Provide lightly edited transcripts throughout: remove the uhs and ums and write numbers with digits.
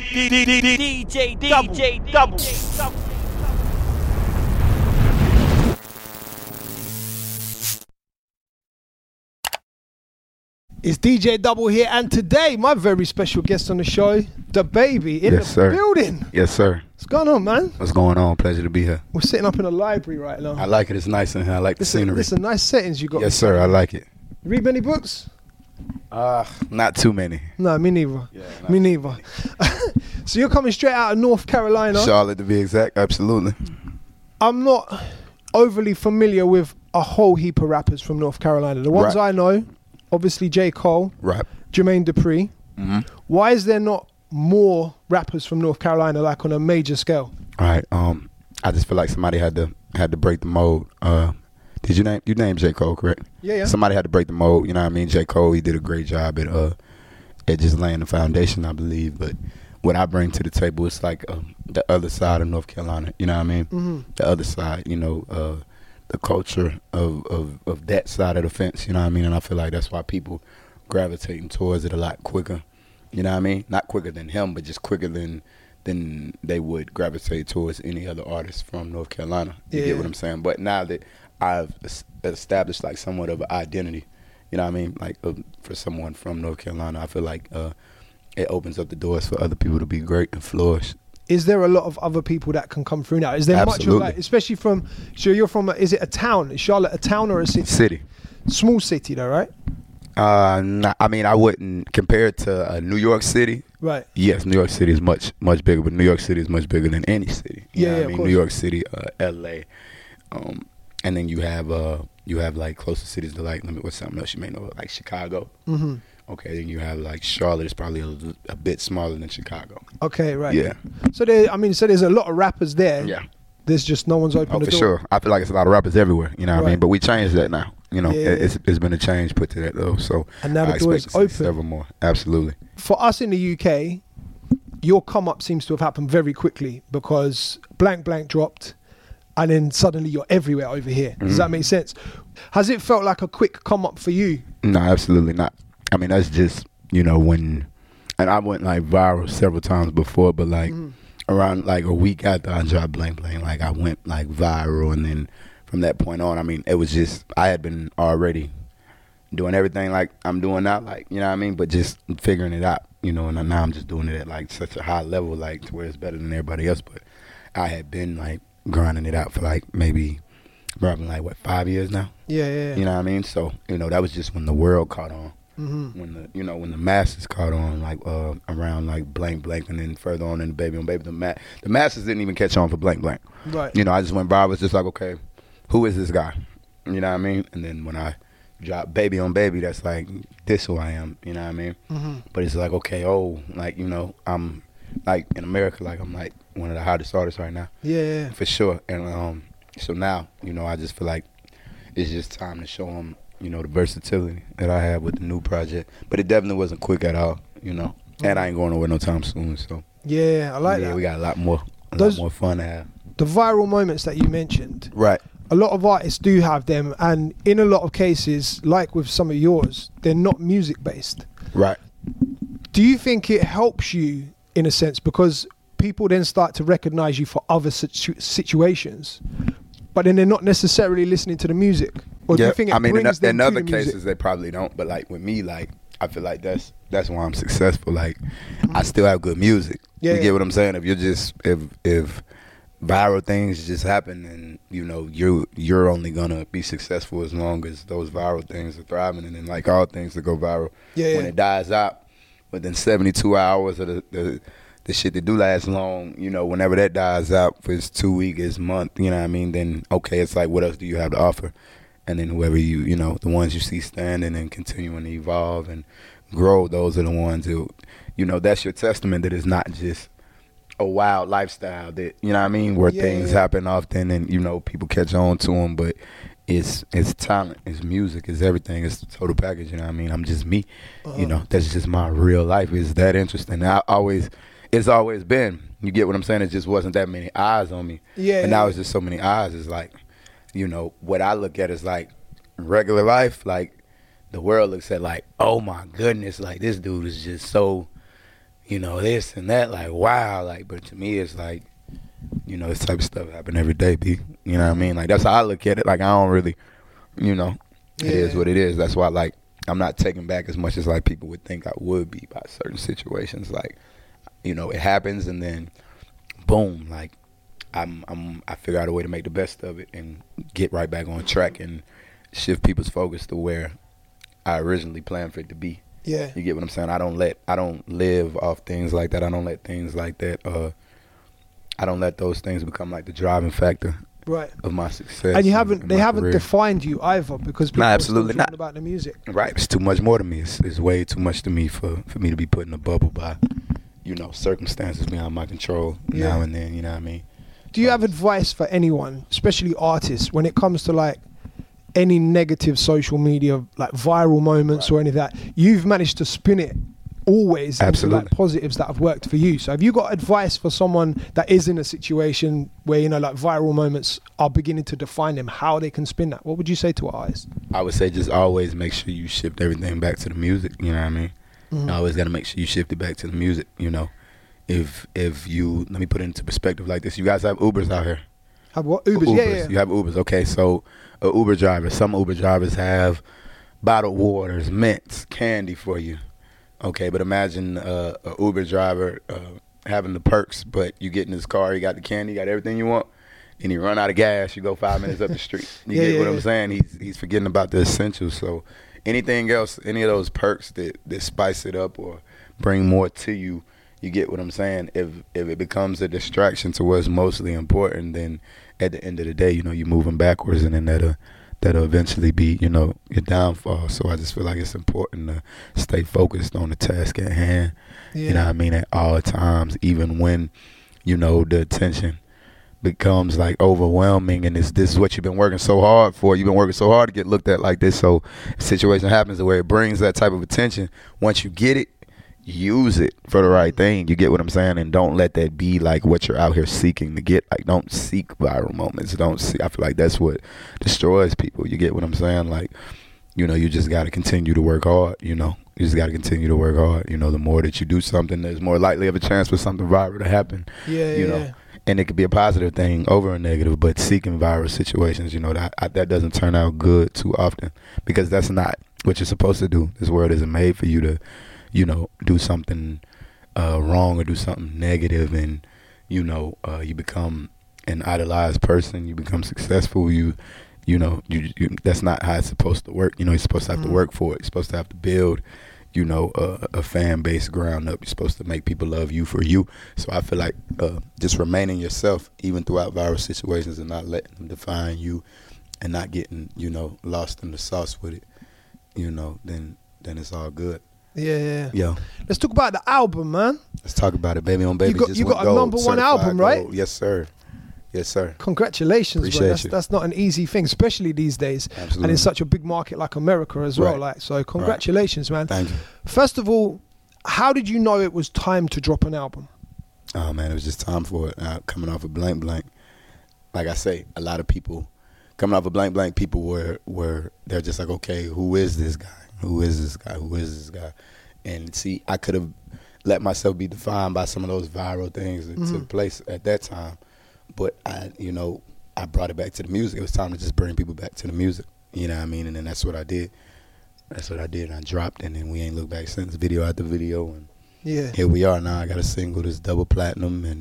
DJ Double. It's DJ Double here, and today my very special guest on the show, the baby in the building. Yes, sir. What's going on, man? What's going on? Pleasure to be here. We're sitting up in a library right now. I like it. It's nice in here. I like the scenery. This is nice settings you got. Yes, sir. I like it. You read many books? Not too many. No, me neither. Yeah, me neither. So you're coming straight out of North Carolina. Charlotte, to be exact. Absolutely. I'm not overly familiar with a whole heap of rappers from North Carolina. The ones I know, obviously J. Cole, Jermaine Dupri. Mm-hmm. Why is there not more rappers from North Carolina, like on a major scale? All right. I just feel like somebody had to break the mold. Did you name J. Cole, correct? Yeah. Somebody had to break the mold. You know what I mean? J. Cole, he did a great job at just laying the foundation, I believe. But what I bring to the table is like the other side of North Carolina. You know what I mean? Mm-hmm. The other side. You know, the culture of that side of the fence. You know what I mean? And I feel like that's why people gravitating towards it a lot quicker. You know what I mean? Not quicker than him, but just quicker than they would gravitate towards any other artist from North Carolina. You get what I'm saying? But now that I've established like somewhat of an identity, you know what I mean? Like for someone from North Carolina, I feel like it opens up the doors for other people to be great and flourish. Is there a lot of other people that can come through now? Is there much of like, especially from, so you're from, is it a town? Is Charlotte a town or a city? City. Small city though, right? I mean, I wouldn't compare it to New York City. Right. Yes, New York City is much bigger, but New York City is much bigger than any city. You know what I mean? Of course. New York City, L.A., and then you have like closer cities to like, what's something else you may know, like Chicago. Mm-hmm. Okay, then you have like Charlotte is probably a bit smaller than Chicago. Okay, right. Yeah. So there's a lot of rappers there. Yeah. There's just no one's opened the door. For sure. I feel like it's a lot of rappers everywhere. You know what I mean? But we changed that now. You know, Yeah. it's been a change put to that though. So And now I the door expect is to see open. several more. Absolutely. For us in the UK, your come up seems to have happened very quickly because Blank Blank dropped and then suddenly you're everywhere over here. Does that make sense? Has it felt like a quick come up for you? No, absolutely not. I mean, that's just, you know, and I went like viral several times before, but like around like a week after I dropped Blank Blank, like I went like viral, and then from that point on, I mean, it was just, I had been already doing everything like I'm doing now, like, you know what I mean, but just figuring it out, you know, and now I'm just doing it at like such a high level, like to where it's better than everybody else, but I had been like grinding it out for like maybe probably like 5 years now. Yeah. You know what I mean? So, you know, that was just when the world caught on. Mm-hmm. When the masses caught on, like around like Blank Blank, and then further on in the Baby on Baby, the masses didn't even catch on for Blank Blank. Right. You know, I just went by, was just like, okay, who is this guy? You know what I mean? And then when I dropped Baby on Baby, that's like, this who I am. You know what I mean? Mm-hmm. But it's like, okay, like, you know, I'm like in America, like I'm like one of the hottest artists right now. Yeah. For sure. And so now, you know, I just feel like it's just time to show them, you know, the versatility that I have with the new project. But it definitely wasn't quick at all, you know. And I ain't going nowhere no time soon, so. Yeah, I like that. We got a lot more fun to have. The viral moments that you mentioned. Right. A lot of artists do have them, and in a lot of cases, like with some of yours, they're not music based. Right. Do you think it helps you in a sense because people then start to recognize you for other situations, but then they're not necessarily listening to the music? Or do you think it brings them in to other the music? cases they probably don't, but like with me, like I feel like that's why I'm successful. Like I still have good music. You get what I'm saying? If you're just if viral things just happen, and you know you're only gonna be successful as long as those viral things are thriving, and then like all things that go viral, when it dies out within 72 hours of the shit that do last long, you know, whenever that dies out for its 2 weeks, its month, you know what I mean, then okay, it's like, what else do you have to offer? And then whoever you know, the ones you see standing and continuing to evolve and grow, those are the ones who, you know, that's your testament that it's not just a wild lifestyle that, you know what I mean, where things happen often and, you know, people catch on to them, but it's talent, it's music, it's everything, it's the total package, you know what I mean? I'm just me, you know, that's just my real life. It's that interesting. It's always been, you get what I'm saying? It just wasn't that many eyes on me. And now it's just so many eyes. It's like, you know, what I look at is like regular life, like the world looks at like, oh my goodness, like this dude is just so, you know, this and that, like, wow, like, but to me, it's like, you know, this type of stuff happen every day, B. You know what I mean? Like, that's how I look at it. Like, I don't really, you know, it is what it is. That's why, like, I'm not taken back as much as, like, people would think I would be by certain situations. Like, you know, it happens, and then, boom, like, I figure out a way to make the best of it and get right back on track and shift people's focus to where I originally planned for it to be. Yeah. You get what I'm saying? I don't live off things like that. I don't let things like that, I don't let those things become like the driving factor of my success. And they haven't defined you either, because people absolutely not about the music. Right. It's too much more to me. It's way too much to me for me to be put in a bubble by, you know, circumstances beyond my control now and then, you know what I mean? Do you have advice for anyone, especially artists, when it comes to like any negative social media, like viral moments or any of that? You've managed to spin it always into like positives that have worked for you. So have you got advice for someone that is in a situation where, you know, like viral moments are beginning to define them, how they can spin that? What would you say to our artists? I would say just always make sure you shift everything back to the music, you know what I mean? You always got to make sure you shift it back to the music, you know? If you, let me put it into perspective like this. You guys have Ubers out here? Have what? Ubers? Yeah. You have Ubers. Okay, so a Uber driver, some Uber drivers have bottled waters, mints, candy for you. Okay, but imagine a Uber driver having the perks, but you get in his car, you got the candy, you got everything you want, and you run out of gas, you go 5 minutes up the street. You get what I'm saying? He's forgetting about the essentials. So anything else, any of those perks that spice it up or bring more to you, you get what I'm saying? If it becomes a distraction to what's mostly important, then at the end of the day, you know, you're moving backwards, and then that'll eventually be, you know, your downfall. So I just feel like it's important to stay focused on the task at hand. You know what I mean? At all times, even when, you know, the attention becomes like overwhelming, and this is what you've been working so hard for. You've been working so hard to get looked at like this. So a situation happens where it brings that type of attention. Once you get it, use it for the right thing. You get what I'm saying? And don't let that be like what you're out here seeking to get. Like, don't seek viral moments. I feel like that's what destroys people. You get what I'm saying? Like, you know, you just got to continue to work hard, you know. You just got to continue to work hard. You know, the more that you do something, there's more likely of a chance for something viral to happen. You know. And it could be a positive thing over a negative, but seeking viral situations, you know, that doesn't turn out good too often, because that's not what you're supposed to do. This world isn't made for you to, you know, do something wrong or do something negative, and, you know, you become an idolized person, you become successful, you know, you that's not how it's supposed to work. You know, you're supposed to have to work for it. You're supposed to have to build, you know, a fan base ground up. You're supposed to make people love you for you. So I feel like just remaining yourself, even throughout viral situations, and not letting them define you, and not getting, you know, lost in the sauce with it, you know, then it's all good. Yeah. Let's talk about the album, man. Let's talk about it, Baby on Baby. You got a number one album, right? Gold. Yes, sir. Yes, sir. Congratulations, Appreciate bro. That's not an easy thing, especially these days. Absolutely. And in such a big market like America as well. Like, so congratulations, man. Thank you. First of all, how did you know it was time to drop an album? Oh, man, it was just time for it. Coming off of Blank Blank. Like I say, a lot of people coming off of Blank Blank, people were they're just like, okay, who is this guy? Who is this guy? Who is this guy? And see, I could have let myself be defined by some of those viral things that took place at that time. But I brought it back to the music. It was time to just bring people back to the music. You know what I mean? And then that's what I did. And I dropped, and then we ain't looked back since, video after video. And here we are now. I got a single that's double platinum, and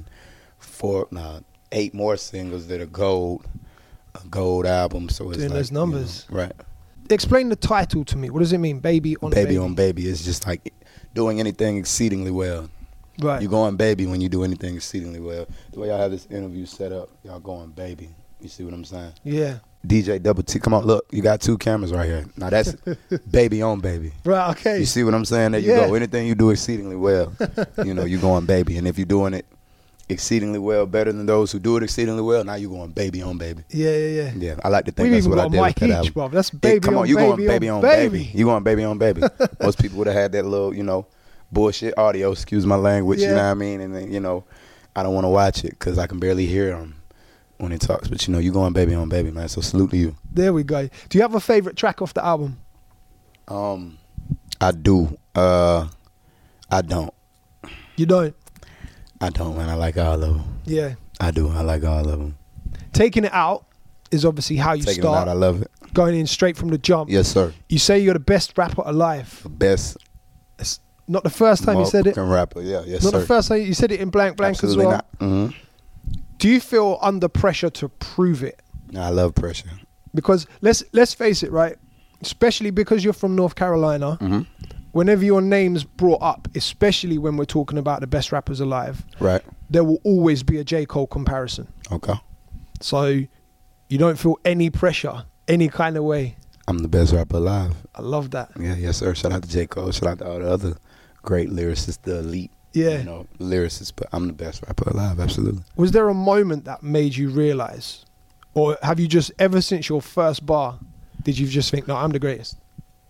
8 more singles that are gold, a gold album. So it's doing like, those numbers. You know, right. Explain the title to me. What does it mean? Baby on Baby. Baby on Baby. It's just like doing anything exceedingly well. Right. You're going baby when you do anything exceedingly well. The way y'all have this interview set up, y'all going baby. You see what I'm saying? Yeah. DJ Double T, come on, look, you got 2 cameras right here. Now that's Baby on Baby. Right, okay. You see what I'm saying? There you go. Anything you do exceedingly well, you know, you're going baby. And if you're doing it exceedingly well, better than those who do it exceedingly well, now you're going baby on baby. Yeah. Yeah, I like to think that's what I did with that album. Bro. That's baby come on, on you baby going baby on on baby. baby. You going baby on baby. Most people would have had that little, you know, bullshit audio, excuse my language, you know what I mean? And then, you know, I don't want to watch it because I can barely hear him when he talks. But, you know, you going baby on baby, man. So salute to you. There we go. Do you have a favorite track off the album? I do. I don't. You don't? I don't, man. I like all of them. Yeah. I do. I like all of them. Taking it out is obviously how you Taking start. it out, I love it. Going in straight from the jump. Yes, sir. You say you're the best rapper alive. The best. It's not the first time you said it. Rapper, yeah, yes, not sir. the first time you said it in Blank Blank Absolutely as well. Not. Mm-hmm. Do you feel under pressure to prove it? No, I love pressure. Because let's face it, right? Especially because you're from North Carolina. Mm-hmm. Whenever your name's brought up, especially when we're talking about the best rappers alive, right, there will always be a J. Cole comparison. Okay. So you don't feel any pressure, any kind of way. I'm the best rapper alive. I love that. Yeah, yes, sir. Shout out to J. Cole. Shout out to all the other great lyricists, the elite, lyricists. But I'm the best rapper alive, absolutely. Was there a moment that made you realize, or have you just, ever since your first bar, did you just think, no, I'm the greatest?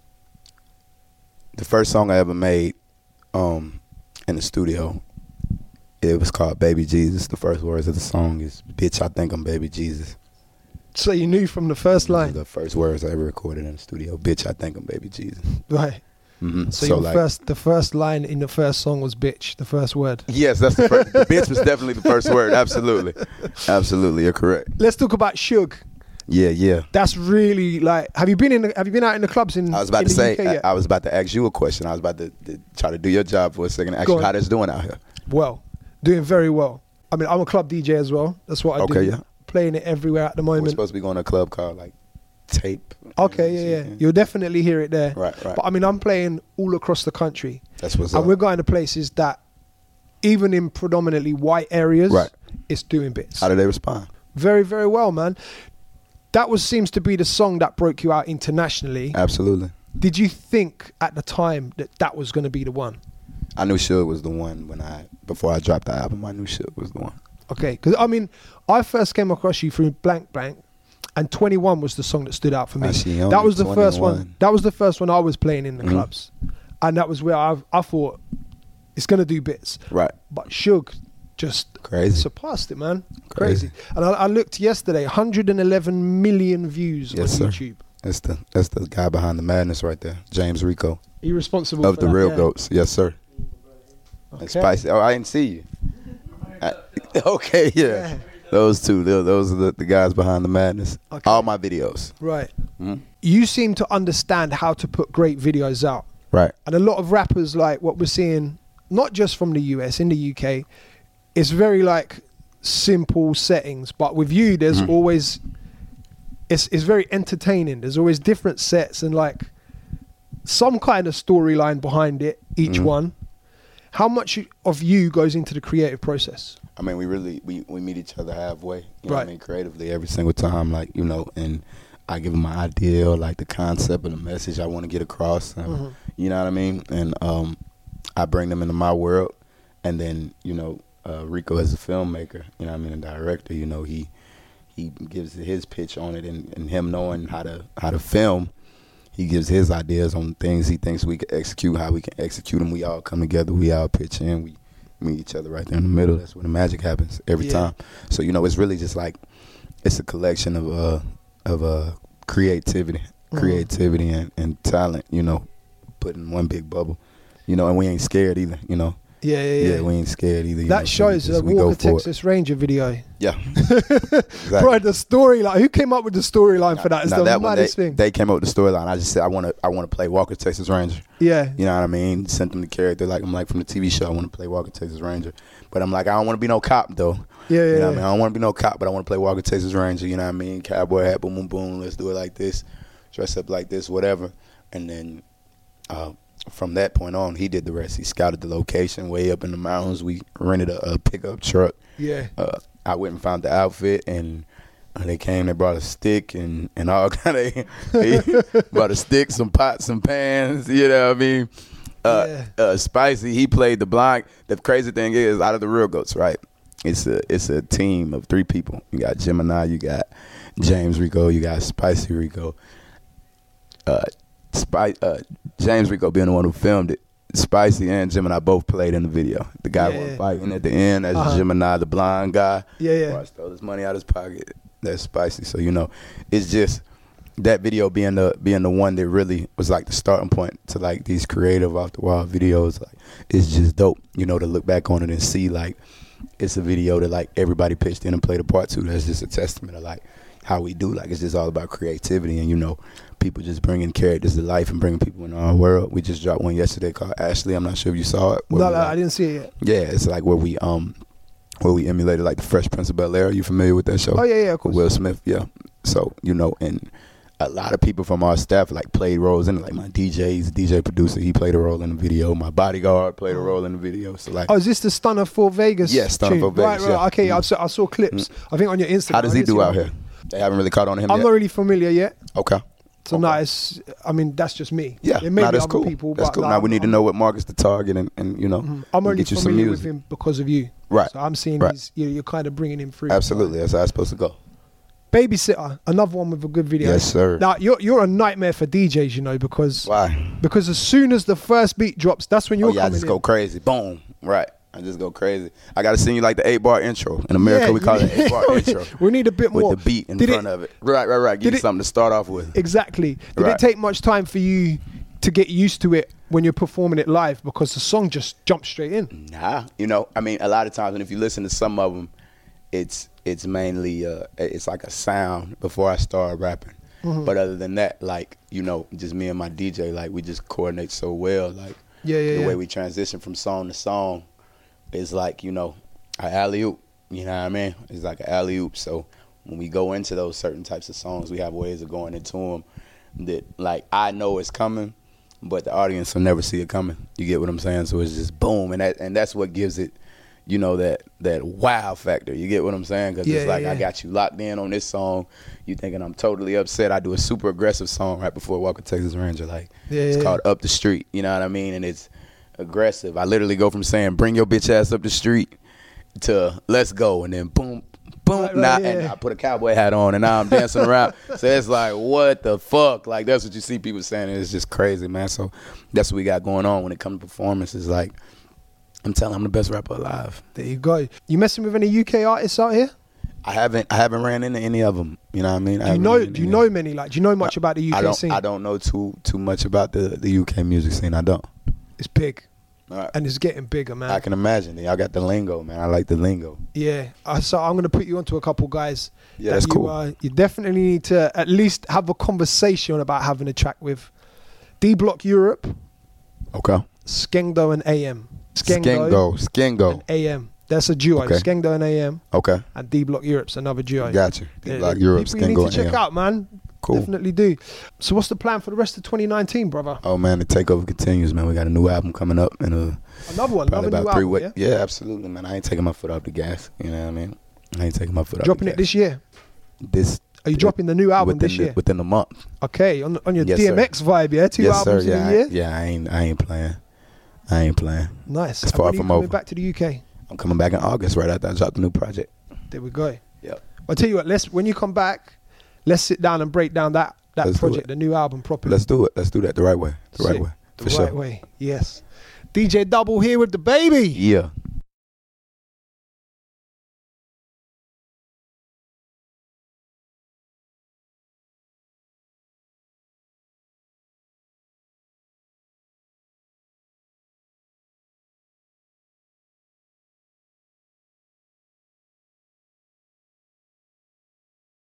The first song I ever made in the studio, it was called Baby Jesus. The first words of the song is, bitch, I think I'm Baby Jesus. So you knew from the first line? The first words I ever recorded in the studio, bitch, I think I'm Baby Jesus. Right. Mm-hmm. So the first line in the first song was bitch, the first word. Yes, that's the first. The bitch was definitely the first word. Absolutely. Absolutely, you're correct. Let's talk about Suge. Yeah. That's really like. Have you been out in the clubs in? I was about to say. UK yet? I was about to ask you a question. I was about to try to do your job for a second. And ask you how that's doing out here. Well, doing very well. I mean, I'm a club DJ as well. That's what I do. Okay, yeah. Playing it everywhere at the moment. We're supposed to be going to a club called like Tape. Okay, yeah. You'll definitely hear it there. Right. But I mean, I'm playing all across the country. That's what's up. And we're going to places that, even in predominantly white areas, it's doing bits. How do they respond? Very, very well, man. That seems to be the song that broke you out internationally. Absolutely. Did you think at the time that was going to be the one? I knew Suge was the one before I dropped the album. I knew Suge was the one. Okay, because I mean, I first came across you through Blank Blank, and 21 was the song that stood out for me. That was the 21. first one. That was the first one I was playing in the clubs, and that was where I thought it's going to do bits. Right. But Suge just surpassed it, man. Crazy. And I looked yesterday, 111 million views on YouTube. That's the guy behind the madness right there, James Rico. He responsible of for the that, Real Goats. Yes, sir. Okay. And Spicy. Oh, I didn't see you. Okay, yeah. Those two. Those are the guys behind the madness. Okay. All my videos. Right. Mm-hmm. You seem to understand how to put great videos out. Right. And a lot of rappers, like what we're seeing, not just from the US, in the UK, it's very like simple settings. But with you, there's always, it's very entertaining. There's always different sets and like some kind of storyline behind it, each one. How much of you goes into the creative process? I mean, we meet each other halfway. You know what I mean? Creatively every single time, like, you know, and I give them my idea, like the concept and the message I want to get across. And, you know what I mean? And I bring them into my world. And then, you know, Rico as a filmmaker, you know what I mean, a director, you know, he gives his pitch on it, and him knowing how to film. He gives his ideas on things he thinks we can execute, how we can execute them. We all come together. We all pitch in. We meet each other right there in the middle. That's where the magic happens every time. So, you know, it's really just like, it's a collection of creativity and talent, you know, put in one big bubble, you know, and we ain't scared either, you know. Yeah, we ain't scared either. That shows the Walker Texas Ranger video. Yeah. Exactly. Bro, the storyline. Who came up with the storyline for that? It's the maddest thing. They came up with the storyline. I just said I want to play Walker Texas Ranger. Yeah. You know what I mean? Sent them the character I'm like from the TV show. I want to play Walker Texas Ranger, but I'm like, I don't want to be no cop though. Yeah. You know what I mean? I don't want to be no cop, but I want to play Walker Texas Ranger. You know what I mean? Cowboy hat, boom, boom, boom. Let's do it like this. Dress up like this, whatever. And then from that point on, he did the rest. He scouted the location way up in the mountains. We rented a pickup truck. Yeah. I went and found the outfit, and they came. They brought a stick and all kind of. Brought a stick, some pots, some pans. You know what I mean? Spicy. He played the blind. The crazy thing is, out of the Real Goats, right? It's a team of 3 people. You got Gemini. You got James Rico. You got Spicy Rico. James Rico being the one who filmed it. Spicy and Gemini both played in the video. The guy was fighting at the end as Gemini, the blind guy. Yeah. Bro, stole his money out of his pocket. That's Spicy. So, you know, it's just, that video being the one that really was like the starting point to like these creative off the wall videos, like it's just dope, you know, to look back on it and see like it's a video that like everybody pitched in and played a part to. That's just a testament of like how we do. Like it's just all about creativity and, you know, people just bringing characters to life and bringing people in our world. We just dropped one yesterday called Ashley. I'm not sure if you saw it. No, I didn't see it yet. Yeah, it's like where we emulated like the Fresh Prince of Bel-Air. Are you familiar with that show? Oh yeah, of course. Will Smith, yeah. So, you know, and a lot of people from our staff like played roles in it. Like my DJ producer, he played a role in the video. My bodyguard played a role in the video. So like, oh, is this the Stunner for Vegas? Yeah, Stunner for Vegas. Right. Yeah. Okay, I saw clips. I think on your Instagram. How does he do out here? They haven't really caught on to him I'm yet? not really familiar yet. Okay. So nice. I mean, that's just me. Yeah, It may be that's other cool. people, That's but cool. like, Now we need to know what market's the target and you know, I'm only get you some familiar with music. him because of you. Right. So I'm seeing Right. you're kind of bringing him through. Absolutely. That's how it's supposed to go. Babysitter, another one with a good video. Yes, sir. Now you're a nightmare for DJs, you know, because Why? Because as soon as the first beat drops, that's when you're I coming just in. go crazy. Boom. Right. I just go crazy. I got to sing you like the 8-bar intro. In America, we call it 8-bar intro. We need a bit more. With the beat in front of it. Right. Give you something to start off with. Exactly. Did it take much time for you to get used to it when you're performing it live? Because the song just jumps straight in. Nah. You know, I mean, a lot of times, and if you listen to some of them, it's mainly, it's like a sound before I start rapping. But other than that, like, you know, just me and my DJ, like, we just coordinate so well. Like, the way we transition from song to song is like, you know, an alley-oop. You know what I mean? It's like an alley-oop. So when we go into those certain types of songs, we have ways of going into them that, like, I know it's coming, but the audience will never see it coming. You get what I'm saying? So it's just boom, and that's what gives it, you know, that wow factor. You get what I'm saying? Because it's like I got you locked in on this song. You thinking I'm totally upset. I do a super aggressive song right before Walker Texas Ranger. Like it's called Up the Street. You know what I mean? And it's aggressive. I literally go from saying bring your bitch ass up the street to let's go, and then boom. And I put a cowboy hat on, and now I'm dancing around. So it's like, what the fuck? Like, that's what you see people saying, and it's just crazy, man. So that's what we got going on when it comes to performances. Like, I'm telling you, I'm the best rapper alive. There you go. You messing with any UK artists out here? I haven't ran into any of them. You know what I mean? Do you know many? Like, do you know much about the UK scene? I don't know too much about the UK music scene. I don't. It's big. Right. And it's getting bigger, man. I can imagine. Y'all got the lingo, man. I like the lingo. Yeah. So I'm going to put you onto a couple guys. Yeah, that's cool. You definitely need to at least have a conversation about having a track with D Block Europe. Okay. Skengdo and AM. Skengdo. And AM. That's a duo. Okay. Skengdo and AM. Okay. And D Block Europe's another duo. Gotcha. D Block Europe, Skengdo and AM. You need to check out, man. Cool. Definitely do. So what's the plan for the rest of 2019, brother? Oh man, the takeover continues, man. We got a new album coming up in another one. Probably another about new 3 weeks. album, Yeah, absolutely, man. I ain't taking my foot off the gas. You know what I mean? I ain't taking my foot off the gas. Dropping it this year? Are you dropping the new album this year? Within a month. Okay, on your DMX vibe, yeah? Two albums in a year? Yeah, I ain't playing. Nice. It's far from over. Coming back to the UK? I'm coming back in August right after I drop the new project. There we go. Yep. I'll tell you what, when you come back, let's sit down and break down that project, the new album properly. Let's do it. Let's do that the right way. The right way. The right way, yes. DJ Double here with the baby. Yeah.